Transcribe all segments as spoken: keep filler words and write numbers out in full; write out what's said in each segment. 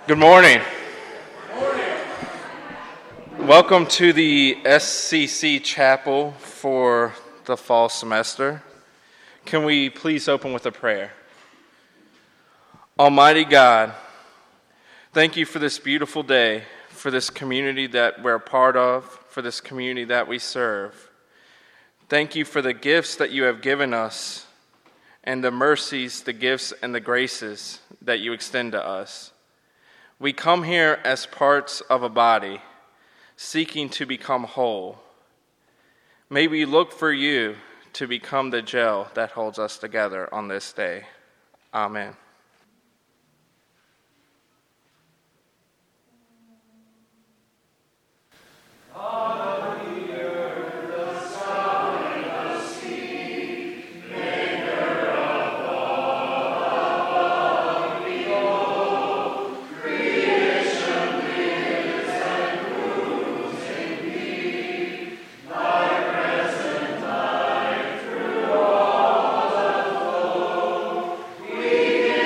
Good morning. Welcome to the S C C Chapel for the fall semester. Can we please open with a prayer? Almighty God, thank you for this beautiful day, for this community that we're a part of, for this community that we serve. Thank you for the gifts that you have given us and the mercies, the gifts, and the graces that you extend to us. We come here as parts of a body, seeking to become whole. May we look for you to become the gel that holds us together on this day. Amen. We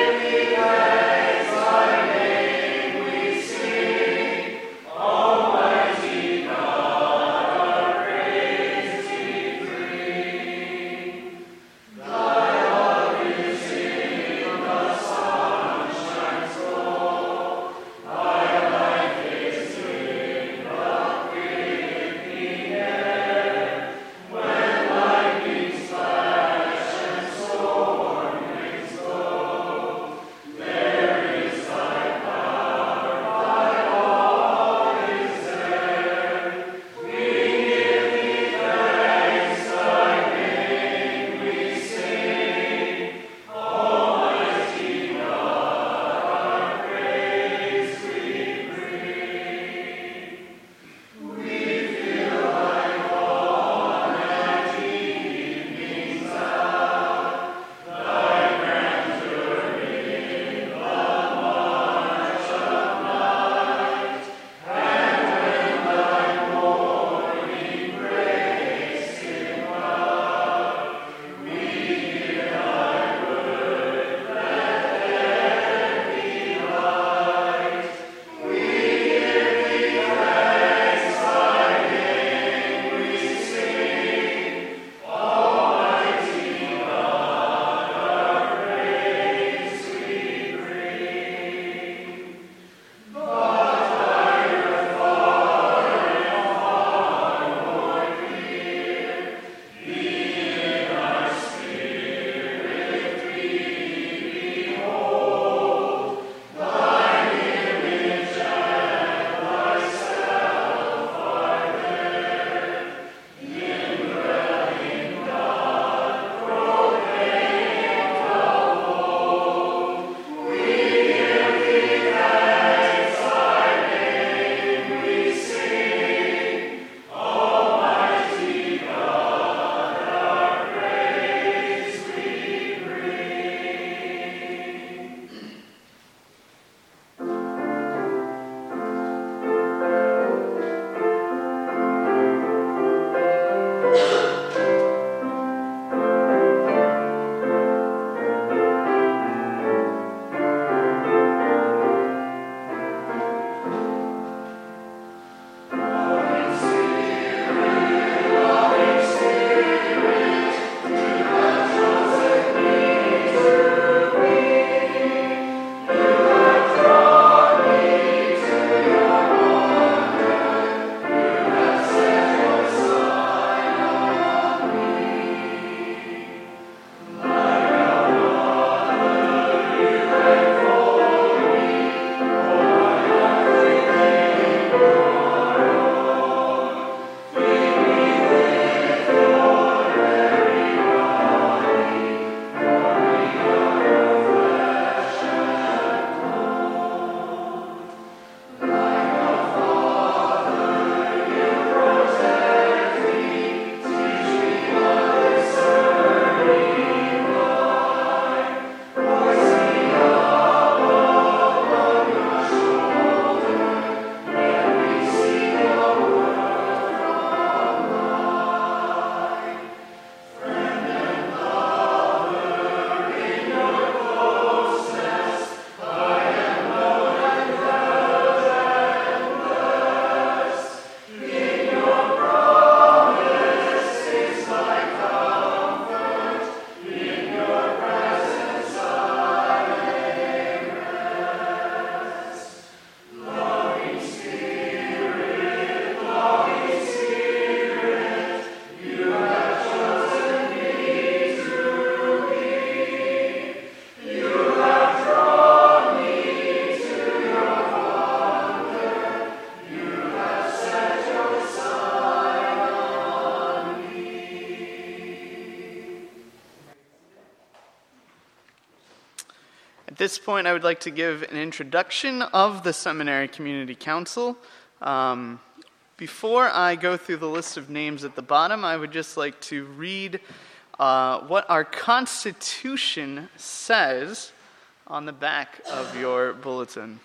this point, I would like to give an introduction of the Seminary Community Council. Um, before I go through the list of names at the bottom, I would just like to read uh, what our Constitution says on the back of your bulletin.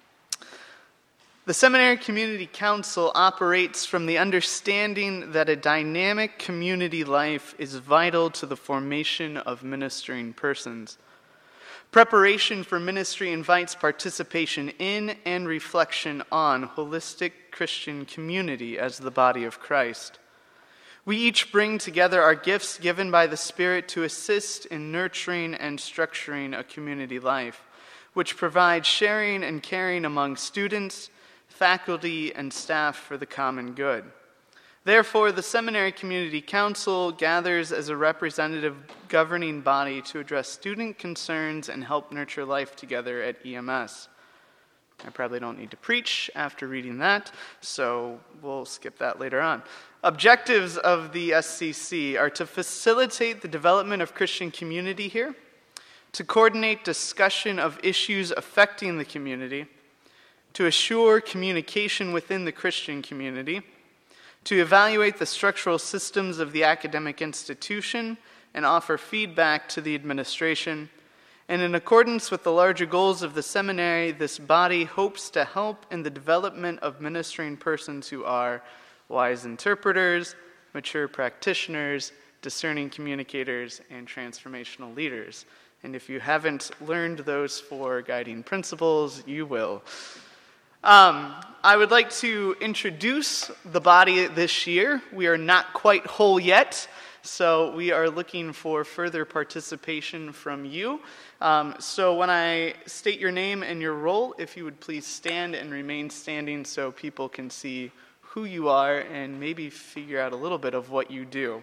The Seminary Community Council operates from the understanding that a dynamic community life is vital to the formation of ministering persons. Preparation for ministry invites participation in and reflection on holistic Christian community as the body of Christ. We each bring together our gifts given by the Spirit to assist in nurturing and structuring a community life, which provides sharing and caring among students, faculty, and staff for the common good. Therefore, the Seminary Community Council gathers as a representative governing body to address student concerns and help nurture life together at E M S. I probably don't need to preach after reading that, so we'll skip that later on. Objectives of the S C C are to facilitate the development of Christian community here, to coordinate discussion of issues affecting the community, to assure communication within the Christian community, to evaluate the structural systems of the academic institution and offer feedback to the administration. And in accordance with the larger goals of the seminary, this body hopes to help in the development of ministering persons who are wise interpreters, mature practitioners, discerning communicators, and transformational leaders. And if you haven't learned those four guiding principles, you will. Um, I would like to introduce the body this year. We are not quite whole yet, so we are looking for further participation from you. Um, so when I state your name and your role, if you would please stand and remain standing so people can see who you are and maybe figure out a little bit of what you do.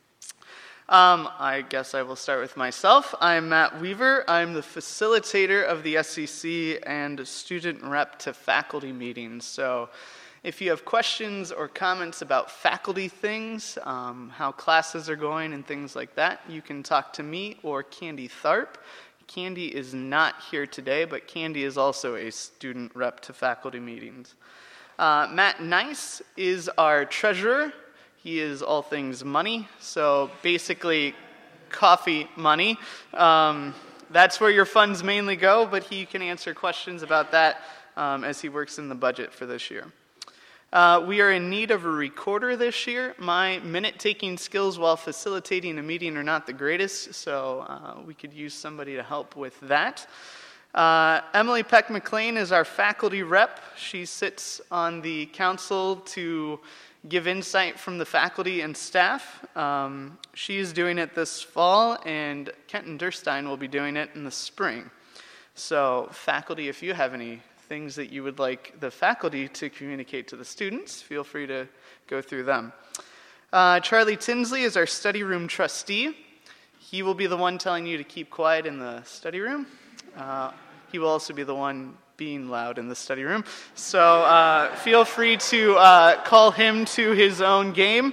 Um, I guess I will start with myself. I'm Matt Weaver. I'm the facilitator of the S C C and student rep to faculty meetings. So if you have questions or comments about faculty things, um, how classes are going and things like that, you can talk to me or Candy Tharp. Candy is not here today, but Candy is also a student rep to faculty meetings. Uh, Matt Nice is our treasurer. He is all things money, so basically coffee money. Um, that's where your funds mainly go, but he can answer questions about that um, as he works in the budget for this year. Uh, we are in need of a recorder this year. My minute-taking skills while facilitating a meeting are not the greatest, so uh, we could use somebody to help with that. Uh, Emily Peck McLean is our faculty rep. She sits on the council to give insight from the faculty and staff. Um, she is doing it this fall, and Kenton Durstein will be doing it in the spring. So faculty, if you have any things that you would like the faculty to communicate to the students, feel free to go through them. Uh, Charlie Tinsley is our study room trustee. He will be the one telling you to keep quiet in the study room. Uh, he will also be the one being loud in the study room. So uh, feel free to uh, call him to his own game.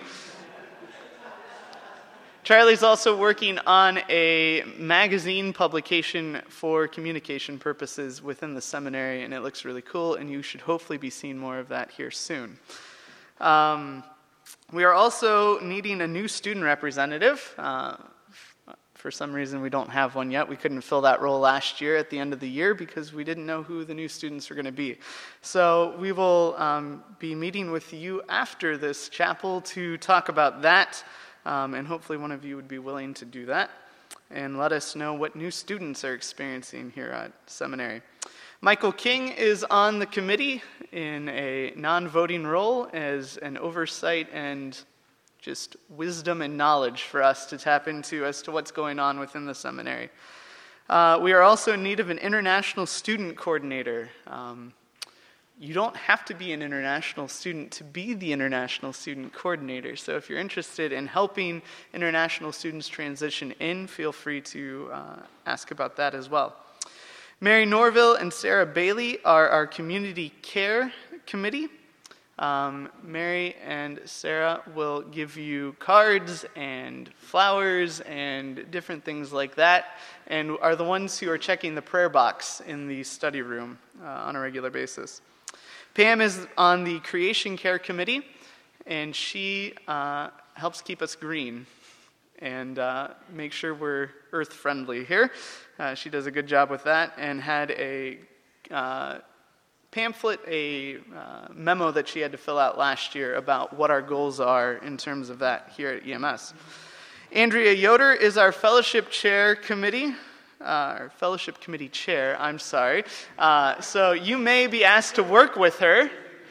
Charlie's also working on a magazine publication for communication purposes within the seminary, and it looks really cool, and you should hopefully be seeing more of that here soon. Um, we are also needing a new student representative. Uh, For some reason, we don't have one yet. We couldn't fill that role last year at the end of the year because we didn't know who the new students were going to be. So we will um, be meeting with you after this chapel to talk about that, um, and hopefully one of you would be willing to do that and let us know what new students are experiencing here at seminary. Michael King is on the committee in a non-voting role as an oversight and just wisdom and knowledge for us to tap into as to what's going on within the seminary. Uh, we are also in need of an international student coordinator. Um, you don't have to be an international student to be the international student coordinator. So if you're interested in helping international students transition in, feel free to uh, ask about that as well. Mary Norville and Sarah Bailey are our community care committee. Um, Mary and Sarah will give you cards and flowers and different things like that, and are the ones who are checking the prayer box in the study room uh, on a regular basis. Pam is on the Creation Care Committee, and she uh, helps keep us green and uh, make sure we're earth-friendly here. Uh, she does a good job with that, and had a uh, pamphlet, a uh, memo that she had to fill out last year about what our goals are in terms of that here at E M S. Andrea Yoder is our Fellowship Chair Committee, uh, our Fellowship Committee Chair, I'm sorry. Uh, so you may be asked to work with her.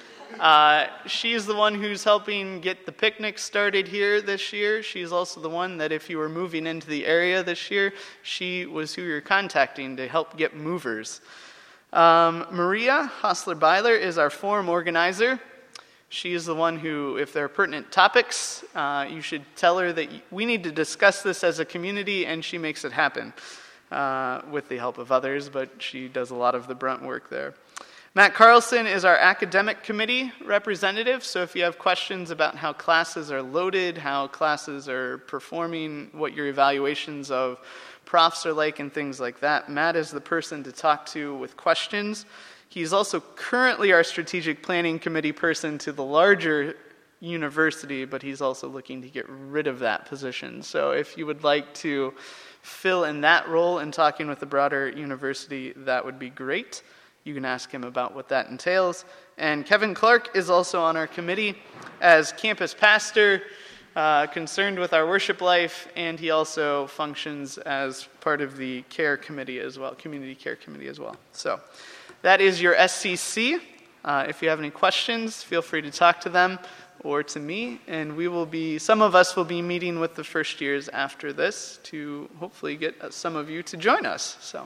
Uh, she's the one who's helping get the picnic started here this year. She's also the one that if you were moving into the area this year, she was who you're contacting to help get movers. Um, Maria Hostler-Byler is our forum organizer. She is the one who, if there are pertinent topics, uh, you should tell her that we need to discuss this as a community, and she makes it happen uh, with the help of others, but she does a lot of the brunt work there. Matt Carlson is our academic committee representative, so if you have questions about how classes are loaded, how classes are performing, what your evaluations of profs are like, and things like that, Matt is the person to talk to with questions. He's also currently our strategic planning committee person to the larger university, but he's also looking to get rid of that position. So if you would like to fill in that role in talking with the broader university, that would be great. You can ask him about what that entails. And Kevin Clark is also on our committee as campus pastor, uh, concerned with our worship life, and he also functions as part of the care committee as well, community care committee as well. So that is your S C C. Uh, if you have any questions, feel free to talk to them or to me, and we will be, some of us will be meeting with the first years after this to hopefully get some of you to join us. So.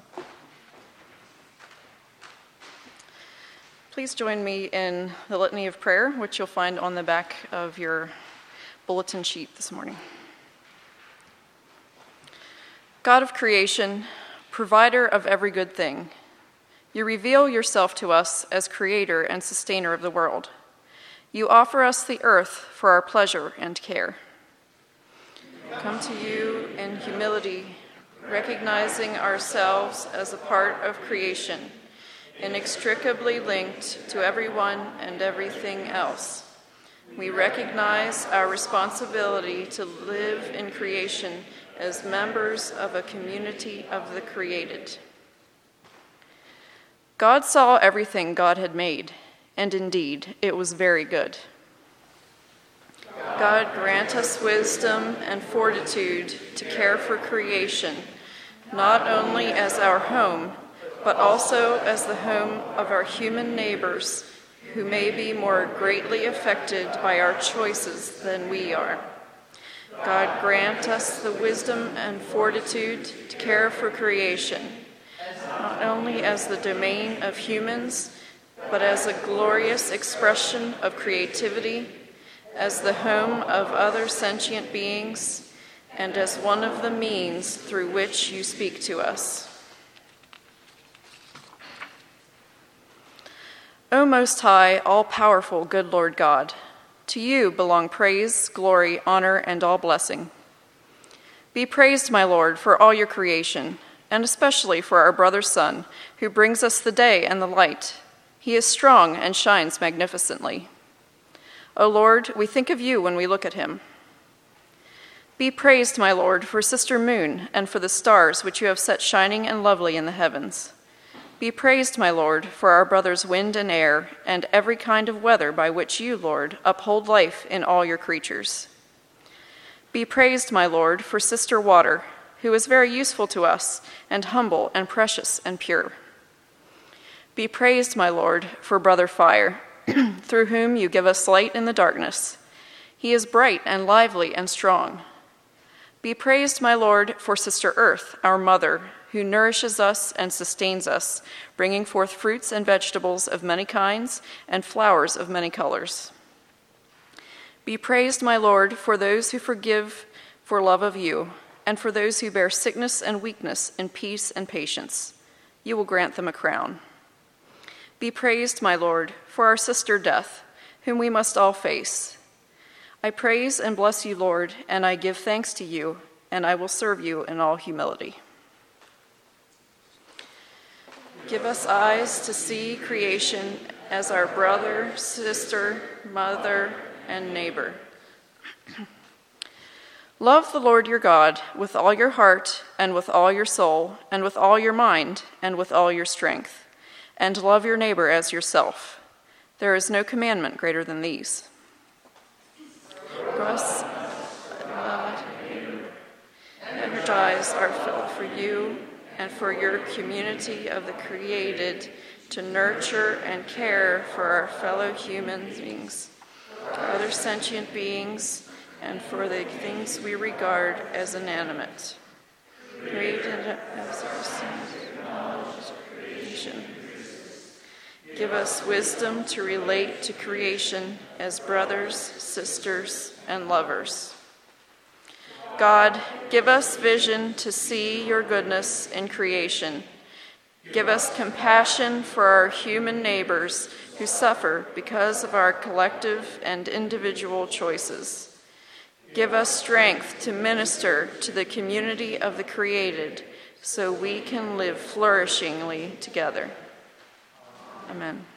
Please join me in the Litany of Prayer, which you'll find on the back of your bulletin sheet this morning. God of creation, provider of every good thing, you reveal yourself to us as creator and sustainer of the world. You offer us the earth for our pleasure and care. Come to you in humility, recognizing ourselves as a part of creation, inextricably linked to everyone and everything else. We recognize our responsibility to live in creation as members of a community of the created. God saw everything God had made, and indeed, it was very good. God grant us wisdom and fortitude to care for creation, not only as our home, but also as the home of our human neighbors who may be more greatly affected by our choices than we are. God grant us the wisdom and fortitude to care for creation, not only as the domain of humans, but as a glorious expression of creativity, as the home of other sentient beings, and as one of the means through which you speak to us. O Most High, all-powerful, good Lord God, to you belong praise, glory, honor, and all blessing. Be praised, my Lord, for all your creation, and especially for our brother Sun, who brings us the day and the light. He is strong and shines magnificently. O Lord, we think of you when we look at him. Be praised, my Lord, for Sister Moon and for the stars which you have set shining and lovely in the heavens. Be praised, my Lord, for our brothers wind and air, and every kind of weather by which you, Lord, uphold life in all your creatures. Be praised, my Lord, for Sister Water, who is very useful to us, and humble and precious and pure. Be praised, my Lord, for Brother Fire, through whom you give us light in the darkness. He is bright and lively and strong. Be praised, my Lord, for Sister Earth, our mother, who nourishes us and sustains us, bringing forth fruits and vegetables of many kinds and flowers of many colors. Be praised, my Lord, for those who forgive for love of you, and for those who bear sickness and weakness in peace and patience. You will grant them a crown. Be praised, my Lord, for our sister Death, whom we must all face. I praise and bless you, Lord, and I give thanks to you, and I will serve you in all humility. Give us eyes to see creation as our brother, sister, mother, and neighbor. Love the Lord your God with all your heart, and with all your soul, and with all your mind, and with all your strength, and love your neighbor as yourself. There is no commandment greater than these. Us, uh, energize our fill for you and for your community of the created to nurture and care for our fellow human beings, other sentient beings, and for the things we regard as inanimate. Created as our creation. Give us wisdom to relate to creation as brothers, sisters, and lovers. God, give us vision to see your goodness in creation. Give us compassion for our human neighbors who suffer because of our collective and individual choices. Give us strength to minister to the community of the created so we can live flourishingly together. Amen.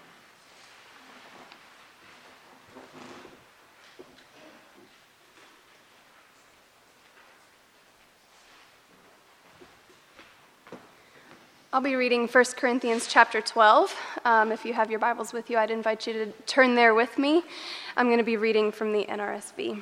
I'll be reading First Corinthians chapter twelve. Um, if you have your Bibles with you, I'd invite you to turn there with me. I'm going to be reading from the N R S V.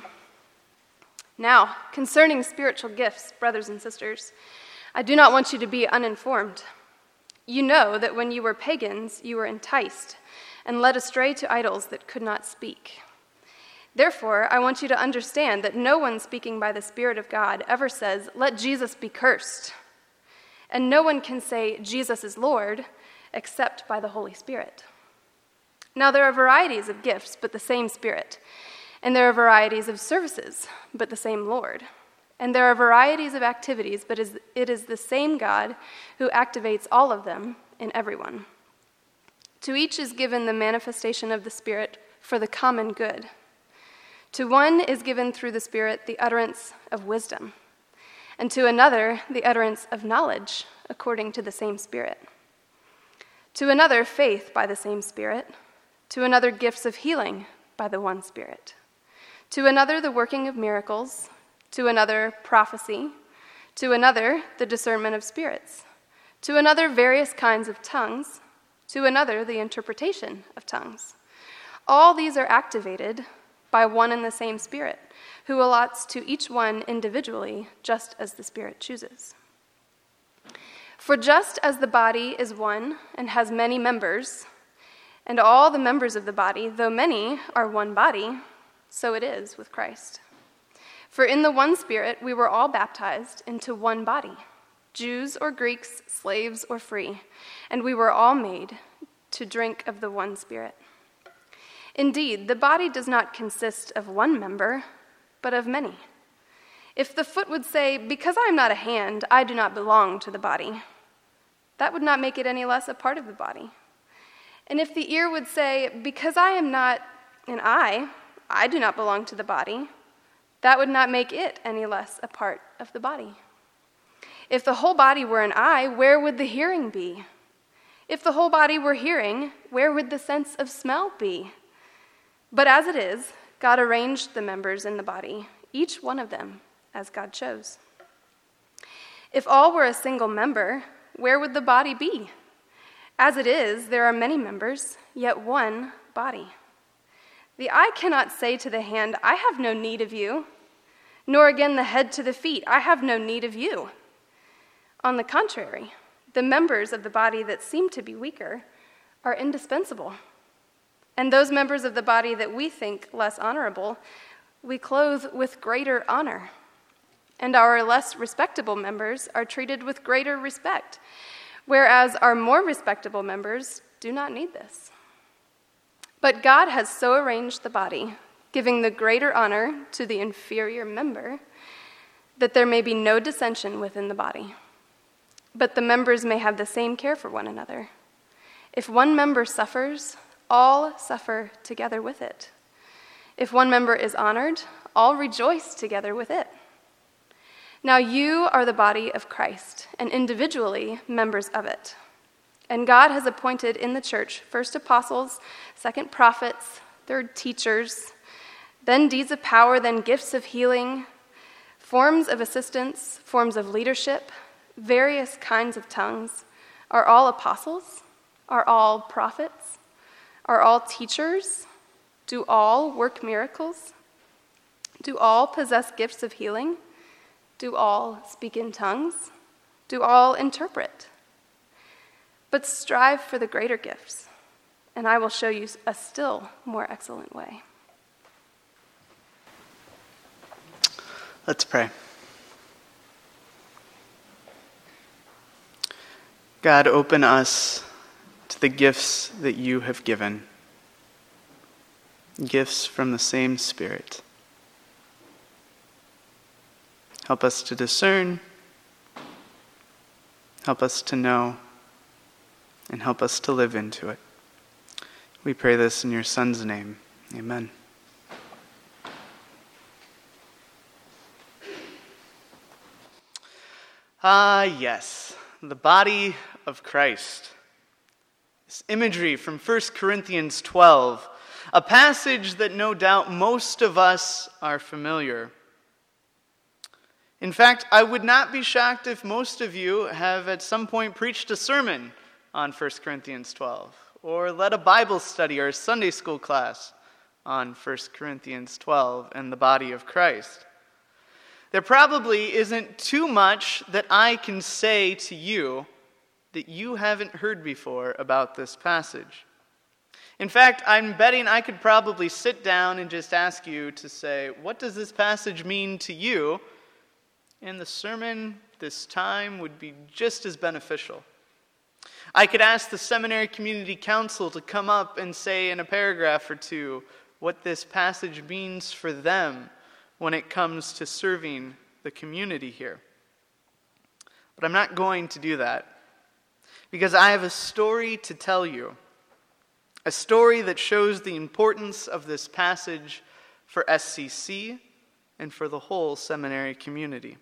Now, concerning spiritual gifts, brothers and sisters, I do not want you to be uninformed. You know that when you were pagans, you were enticed and led astray to idols that could not speak. Therefore, I want you to understand that no one speaking by the Spirit of God ever says, "Let Jesus be cursed." And no one can say, "Jesus is Lord," except by the Holy Spirit. Now there are varieties of gifts, but the same Spirit. And there are varieties of services, but the same Lord. And there are varieties of activities, but it is the same God who activates all of them in everyone. To each is given the manifestation of the Spirit for the common good. To one is given through the Spirit the utterance of wisdom, and to another the utterance of knowledge according to the same Spirit. To another faith by the same Spirit, to another gifts of healing by the one Spirit, to another the working of miracles, to another prophecy, to another the discernment of spirits, to another various kinds of tongues, to another the interpretation of tongues. All these are activated by one and the same Spirit, who allots to each one individually, just as the Spirit chooses. For just as the body is one and has many members, and all the members of the body, though many, are one body, so it is with Christ. For in the one Spirit we were all baptized into one body, Jews or Greeks, slaves or free, and we were all made to drink of the one Spirit. Indeed, the body does not consist of one member, but of many. If the foot would say, "Because I am not a hand, I do not belong to the body," that would not make it any less a part of the body. And if the ear would say, "Because I am not an eye, I do not belong to the body," that would not make it any less a part of the body. If the whole body were an eye, where would the hearing be? If the whole body were hearing, where would the sense of smell be? But as it is, God arranged the members in the body, each one of them, as God chose. If all were a single member, where would the body be? As it is, there are many members, yet one body. The eye cannot say to the hand, "I have no need of you," nor again the head to the feet, "I have no need of you." On the contrary, the members of the body that seem to be weaker are indispensable. And those members of the body that we think less honorable, we clothe with greater honor. And our less respectable members are treated with greater respect, whereas our more respectable members do not need this. But God has so arranged the body, giving the greater honor to the inferior member, that there may be no dissension within the body, but the members may have the same care for one another. If one member suffers, all suffer together with it. If one member is honored, all rejoice together with it. Now you are the body of Christ, and individually members of it. And God has appointed in the church first apostles, second prophets, third teachers, then deeds of power, then gifts of healing, forms of assistance, forms of leadership, various kinds of tongues. Are all apostles? Are all prophets? Are all teachers? Do all work miracles? Do all possess gifts of healing? Do all speak in tongues? Do all interpret? But strive for the greater gifts, and I will show you a still more excellent way. Let's pray. God, open us to the gifts that you have given, gifts from the same Spirit. Help us to discern, help us to know, and help us to live into it. We pray this in your Son's name. Amen. Ah, yes, the body of Christ. This imagery from First Corinthians twelve, a passage that no doubt most of us are familiar. In fact, I would not be shocked if most of you have at some point preached a sermon on First Corinthians twelve, or led a Bible study or a Sunday school class on First Corinthians twelve and the body of Christ. There probably isn't too much that I can say to you that you haven't heard before about this passage. In fact, I'm betting I could probably sit down and just ask you to say, what does this passage mean to you? And the sermon this time would be just as beneficial. I could ask the Seminary Community Council to come up and say in a paragraph or two what this passage means for them when it comes to serving the community here. But I'm not going to do that because I have a story to tell you, a story that shows the importance of this passage for S C C and for the whole seminary community.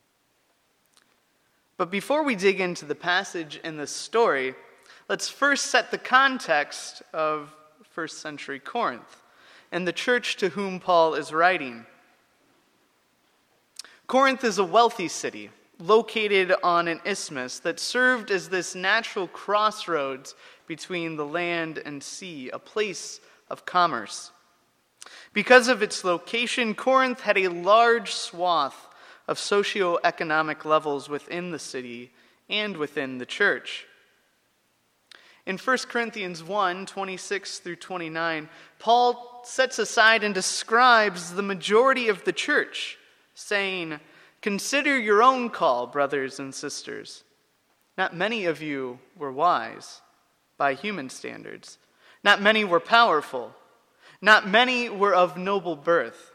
But before we dig into the passage and the story, let's first set the context of first century Corinth and the church to whom Paul is writing. Corinth is a wealthy city located on an isthmus that served as this natural crossroads between the land and sea, a place of commerce. Because of its location, Corinth had a large swath of socioeconomic levels within the city and within the church. In First Corinthians one, twenty-six through twenty-nine, Paul sets aside and describes the majority of the church, saying, "Consider your own call, brothers and sisters. Not many of you were wise by human standards. Not many were powerful. Not many were of noble birth.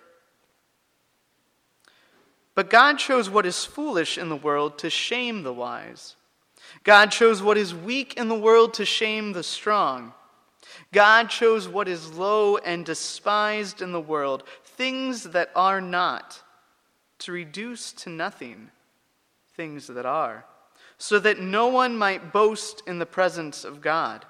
But God chose what is foolish in the world to shame the wise. God chose what is weak in the world to shame the strong. God chose what is low and despised in the world, things that are not, to reduce to nothing things that are, so that no one might boast in the presence of God."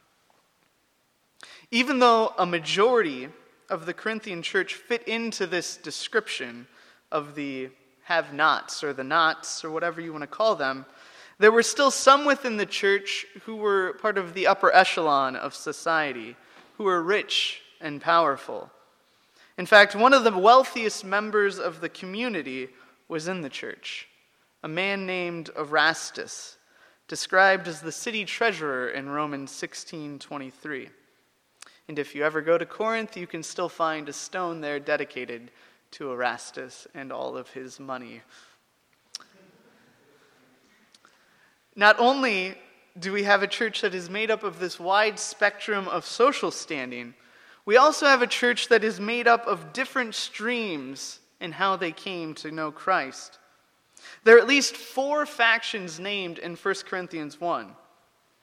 Even though a majority of the Corinthian church fit into this description of the have-nots or the nots or whatever you want to call them, there were still some within the church who were part of the upper echelon of society, who were rich and powerful. In fact, one of the wealthiest members of the community was in the church, a man named Erastus, described as the city treasurer in Romans sixteen twenty-three. And if you ever go to Corinth, you can still find a stone there dedicated to Erastus and all of his money. Not only do we have a church that is made up of this wide spectrum of social standing, we also have a church that is made up of different streams in how they came to know Christ. There are at least four factions named in First Corinthians one.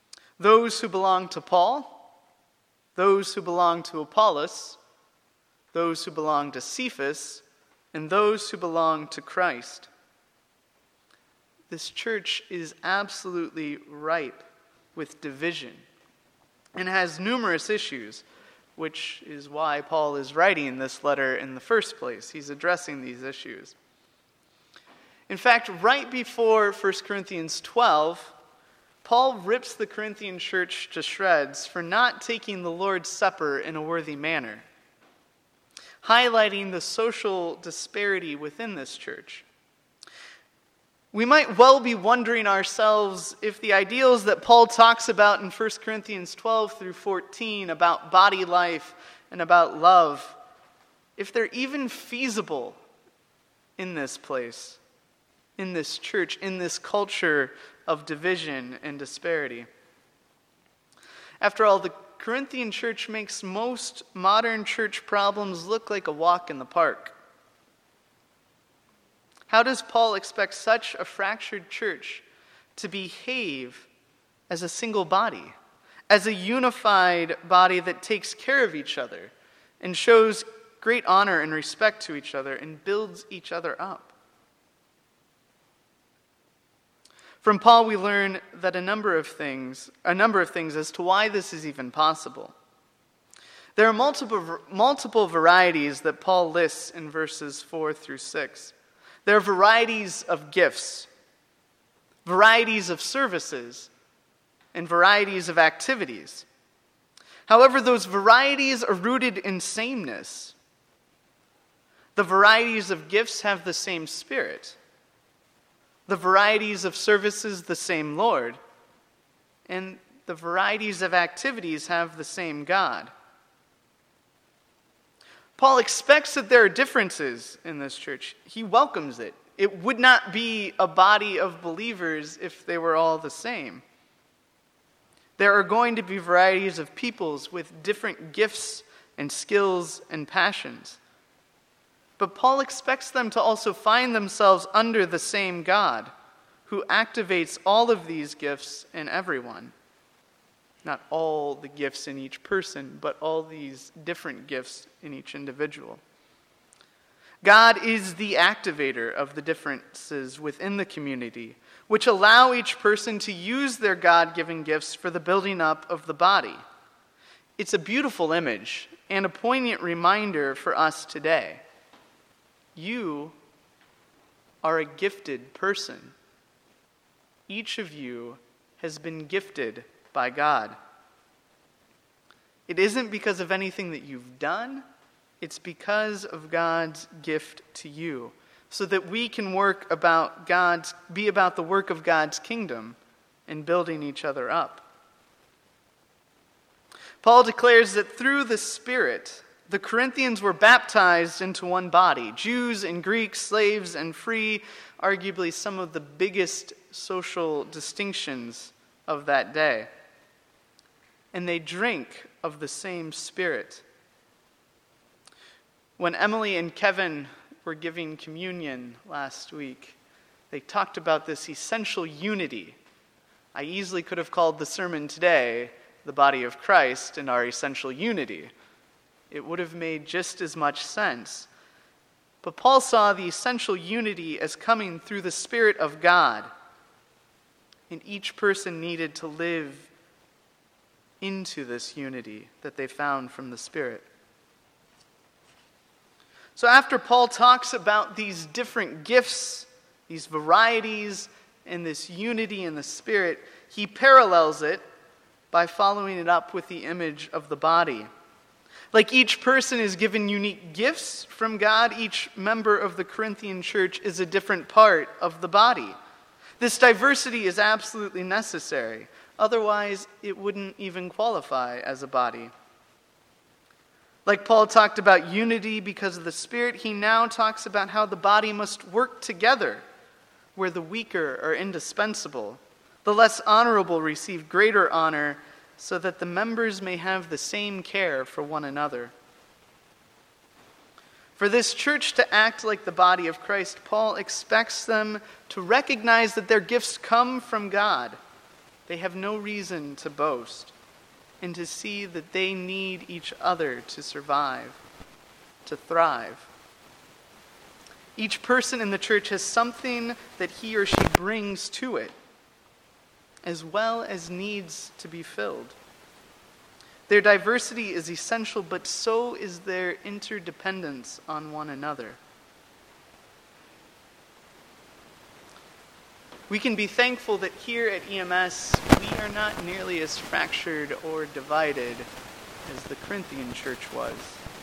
Those who belong to Paul, those who belong to Apollos, those who belong to Cephas, and those who belong to Christ. This church is absolutely ripe with division and has numerous issues, which is why Paul is writing this letter in the first place. He's addressing these issues. In fact, right before First Corinthians twelve, Paul rips the Corinthian church to shreds for not taking the Lord's Supper in a worthy manner, highlighting the social disparity within this church. We might well be wondering ourselves if the ideals that Paul talks about in First Corinthians twelve through fourteen about body life and about love, if they're even feasible in this place, in this church, in this culture of division and disparity. After all, the Corinthian church makes most modern church problems look like a walk in the park. How does Paul expect such a fractured church to behave as a single body, as a unified body that takes care of each other and shows great honor and respect to each other and builds each other up? From Paul, we learn that a number of things, a number of things as to why this is even possible. There are multiple, multiple varieties that Paul lists in verses four through six. There are varieties of gifts, varieties of services, and varieties of activities. However, those varieties are rooted in sameness. The varieties of gifts have the same Spirit. The varieties of services, the same Lord. And the varieties of activities have the same God. Paul expects that there are differences in this church. He welcomes it. It would not be a body of believers if they were all the same. There are going to be varieties of peoples with different gifts and skills and passions. But Paul expects them to also find themselves under the same God, who activates all of these gifts in everyone. Not all the gifts in each person, but all these different gifts in each individual. God is the activator of the differences within the community, which allow each person to use their God-given gifts for the building up of the body. It's a beautiful image and a poignant reminder for us today. You are a gifted person. Each of you has been gifted by God. It isn't because of anything that you've done. It's because of God's gift to you, so that we can work about God's, be about the work of God's kingdom and building each other up. Paul declares that through the Spirit, the Corinthians were baptized into one body, Jews and Greeks, slaves and free, arguably some of the biggest social distinctions of that day. And they drink of the same Spirit. When Emily and Kevin were giving communion last week, they talked about this essential unity. I easily could have called the sermon today, "The Body of Christ and Our Essential Unity." It would have made just as much sense. But Paul saw the essential unity as coming through the Spirit of God. And each person needed to live into this unity that they found from the Spirit. So after Paul talks about these different gifts, these varieties, and this unity in the Spirit, he parallels it by following it up with the image of the body. Like each person is given unique gifts from God, each member of the Corinthian church is a different part of the body. This diversity is absolutely necessary. Otherwise, it wouldn't even qualify as a body. Like Paul talked about unity because of the Spirit, he now talks about how the body must work together, where the weaker are indispensable. The less honorable receive greater honor, so that the members may have the same care for one another. For this church to act like the body of Christ, Paul expects them to recognize that their gifts come from God. They have no reason to boast, and to see that they need each other to survive. to thrive. Each person in the church has something that he or she brings to it, as well as needs to be filled. Their diversity is essential, but so is their interdependence on one another. We can be thankful that here at E M S, we are not nearly as fractured or divided as the Corinthian church was.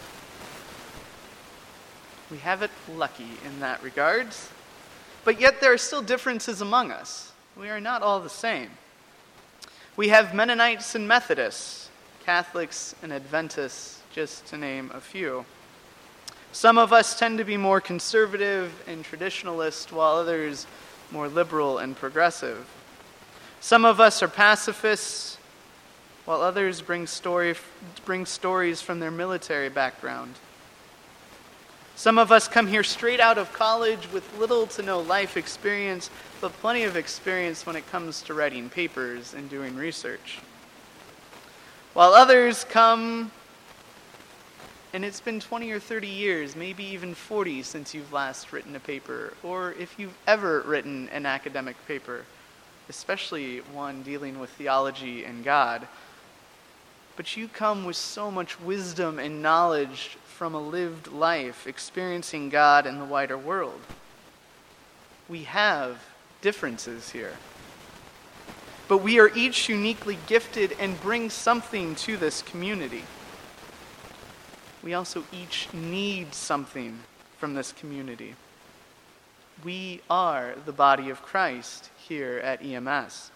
We have it lucky in that regards, but yet there are still differences among us. We are not all the same. We have Mennonites and Methodists, Catholics and Adventists, just to name a few. Some of us tend to be more conservative and traditionalist, while others more liberal and progressive. Some of us are pacifists, while others bring story, bring stories from their military background. Some of us come here straight out of college with little to no life experience, but plenty of experience when it comes to writing papers and doing research. While others come, and it's been twenty or thirty years, maybe even forty since you've last written a paper, or if you've ever written an academic paper, especially one dealing with theology and God. But you come with so much wisdom and knowledge from a lived life, experiencing God in the wider world. We have differences here. But we are each uniquely gifted and bring something to this community. We also each need something from this community. We are the body of Christ here at E M S.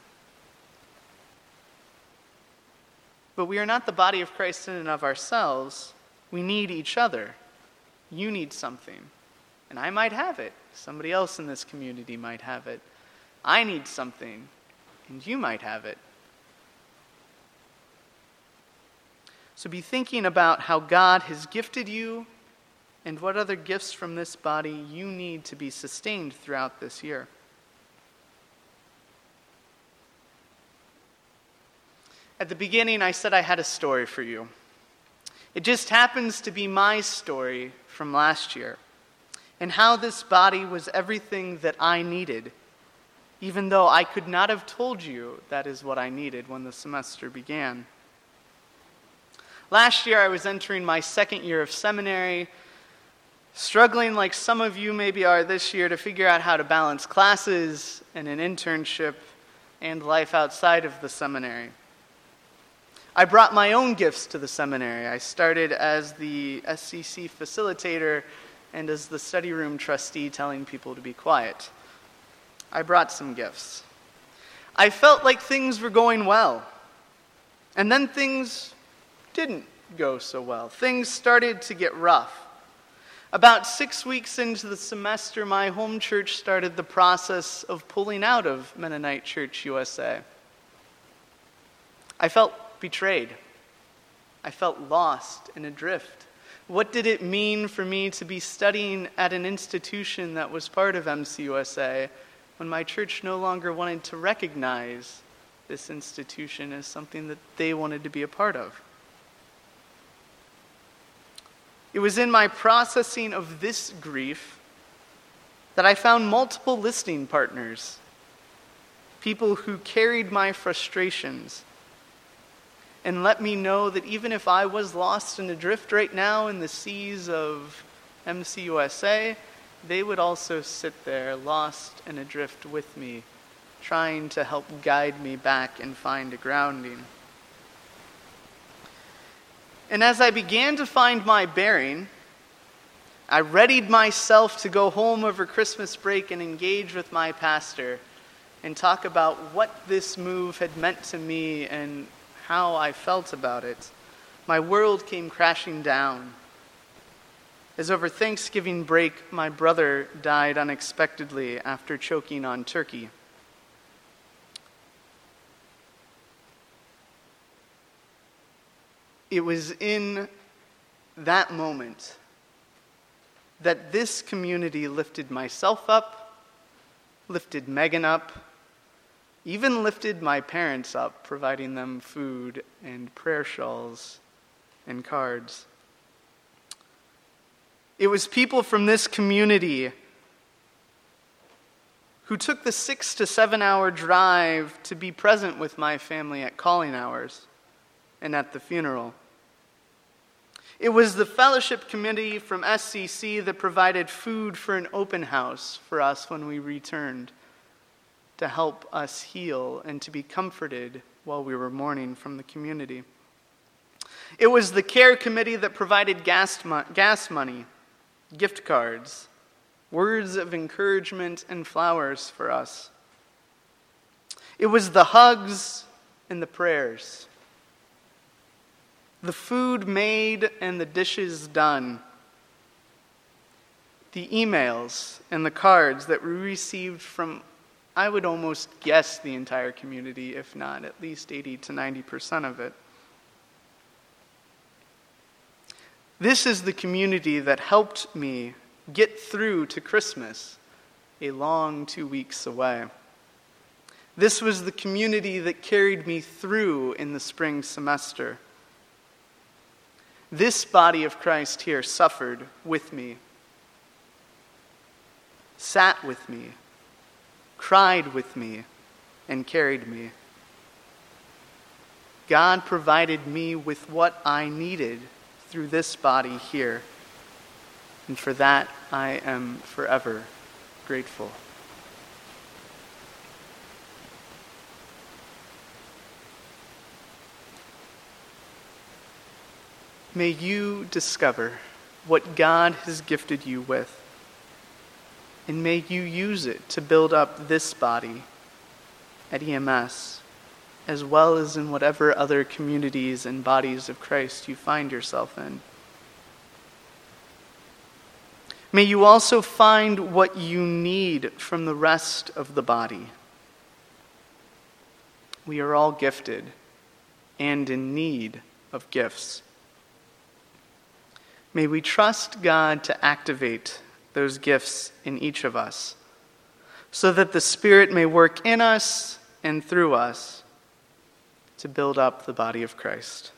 But we are not the body of Christ in and of ourselves. We need each other. You need something, and I might have it. Somebody else in this community might have it. I need something, and you might have it. So be thinking about how God has gifted you and what other gifts from this body you need to be sustained throughout this year. At the beginning, I said I had a story for you. It just happens to be my story from last year, and how this body was everything that I needed, even though I could not have told you that is what I needed when the semester began. Last year, I was entering my second year of seminary, struggling like some of you maybe are this year to figure out how to balance classes and an internship and life outside of the seminary. I brought my own gifts to the seminary. I started as the S C C facilitator and as the study room trustee telling people to be quiet. I brought some gifts. I felt like things were going well. And then things didn't go so well. Things started to get rough. About six weeks into the semester, my home church started the process of pulling out of Mennonite Church U S A. I felt betrayed. I felt lost and adrift. What did it mean for me to be studying at an institution that was part of M C U S A when my church no longer wanted to recognize this institution as something that they wanted to be a part of? It was in my processing of this grief that I found multiple listening partners, people who carried my frustrations and let me know that even if I was lost and adrift right now in the seas of M C U S A, they would also sit there lost and adrift with me, trying to help guide me back and find a grounding. And as I began to find my bearing, I readied myself to go home over Christmas break and engage with my pastor and talk about what this move had meant to me and how I felt about it. My world came crashing down. As over Thanksgiving break, my brother died unexpectedly after choking on turkey. It was in that moment that this community lifted myself up, lifted Megan up, even lifted my parents up, providing them food and prayer shawls and cards. It was people from this community who took the six to seven hour drive to be present with my family at calling hours and at the funeral. It was the fellowship committee from S C C that provided food for an open house for us when we returned, to help us heal and to be comforted while we were mourning from the community. It was the care committee that provided gas, mo- gas money, gift cards, words of encouragement, and flowers for us. It was the hugs and the prayers, the food made and the dishes done, the emails and the cards that we received from, I would almost guess, the entire community, if not at least eighty to ninety percent of it. This is the community that helped me get through to Christmas, a long two weeks away. This was the community that carried me through in the spring semester. This body of Christ here suffered with me, sat with me, cried with me, and carried me. God provided me with what I needed through this body here, and for that I am forever grateful. May you discover what God has gifted you with, and may you use it to build up this body at E M S, as well as in whatever other communities and bodies of Christ you find yourself in. May you also find what you need from the rest of the body. We are all gifted and in need of gifts. May we trust God to activate those gifts in each of us, so that the Spirit may work in us and through us to build up the body of Christ.